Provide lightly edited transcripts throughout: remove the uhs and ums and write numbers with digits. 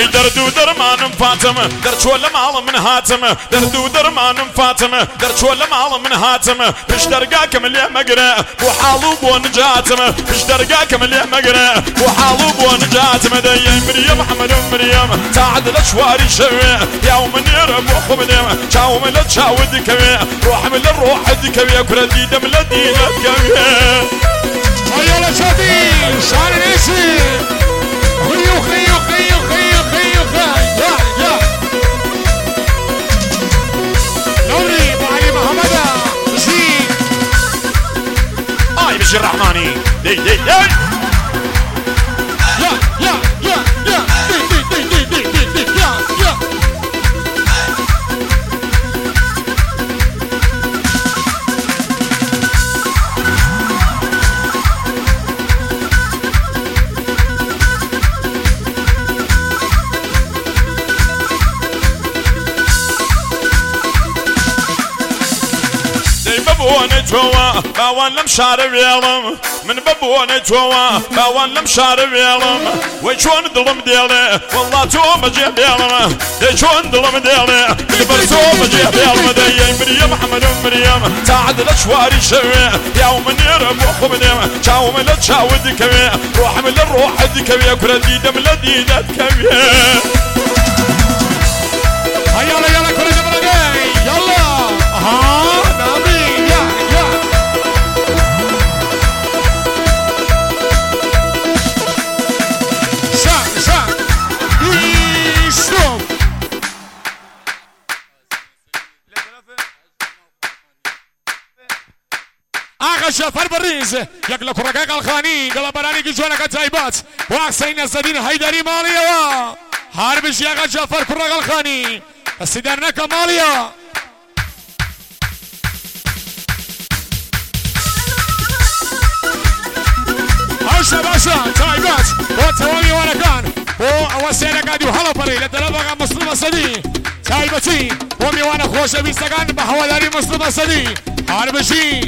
اي دردو درمان فاتمه درچ ولا مال من هاتمه دردو درمان فاتمه درچ ولا مال من هاتمه بش درقاك من اللي مقرا وحالو بونجاتمه بش درقاك من اللي مقرا وحالو بونجاتمه دي مريم محمد مريم تعد الاشواري شوي يا ومنير ابو خبنم شاو من تشاود كوي روح من الروح دكوي كل ديد من الدين كوي يلا شادي شعر نسي خيو خيو خيو خيو خيو خيو يا نوري ابو علي محمد زين بشير الرحماني دي دي دي يا يا يا يا دي دي دي دي دي دي يا يا بابونا جوا باوان لم شارب يالم من بابونا جوا باوان لم شارب يالم وشون ظلم ديالي والله توم جيب يالم شون ظلم ديالي البرتوم جيب يالم دي مريم محمد مريم تعد الاشواري شوي يا ومنير ابو خبنم شاو من تشاود كوي روح من الروح دكوي كل ديد من الديد كوي يلا يلا كل جبل يلا ها نبي شفر بريز يقلق رقاق الخاني قلب براني جوانا كتايبات واحسين الزدين هيدري ماليا هاربش يا جعفر كرق الخاني السيدرنا كماليا هاشا باشا تايبات وتوامي وانا كان وسينا قادي وحلا بري لدلبغا مسلم الصدي تايبتي ومي وانا خوش بيستقان بحوالاري مسلم الصدي هاربشي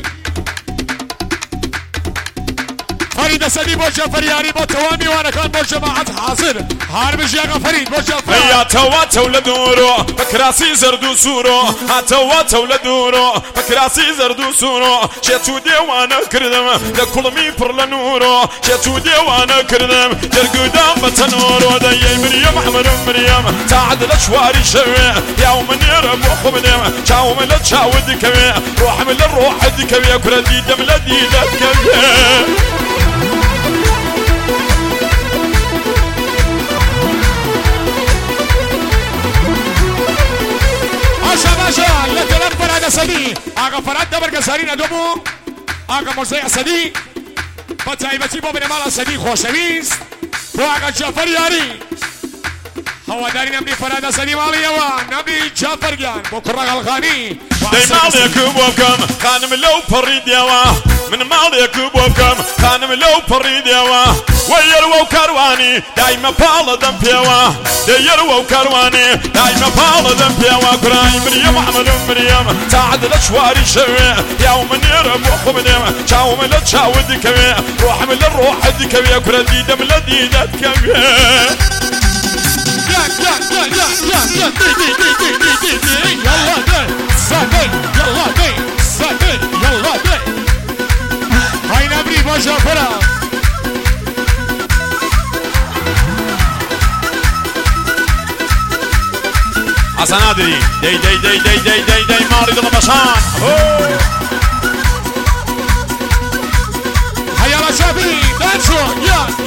فريد سدي بوجه فرياري بتوامي وانا كان بوجه معت حاصر هاربش يا فريد بوجه يا توات ولدورو بكراسي زردو سورو ها توات ولدورو بكراسي زردو سورو شتو دي وانا كردم لكل مي فرل نورو شتو دي وانا كردم جرقدام بتنورو دي مريم محمد مريم تعد الاشواري شوي يا ومنير ابو خبنم شاو من تشاود كوي روح من الروح دكوي كل ديد من الديد كوي باشا لتلم فراد سدي اغا فراد دبر قصارين ادوبو اغا مرزي سدي فتايبتي بابن مالا سدي خوشويز واغا جعفر ياري هو داري نبني فراد سدي مالي يوا نبني جعفر جان بكرة الغاني دي مالي كوبوكم خانم لو فريد يوا من مالي كوبوكم خانم لو فريد يوا ويرو كرواني دايما بالا دم بيوا يرو كرواني دايما بالا دم بيوا كراي مريم محمد مريم تعد الاشواري شوي يا ومنير ابو خبنم شاو من تشاود كوي روح من الروح دكوي كل ديد من الديد كوي يلا دي ساكن يلا دي ساكن يلا دي هاي نبري باشا فرا حسن ادري دي دي دي دي دي دي دي مارد البشان هيا شافي دانشو يا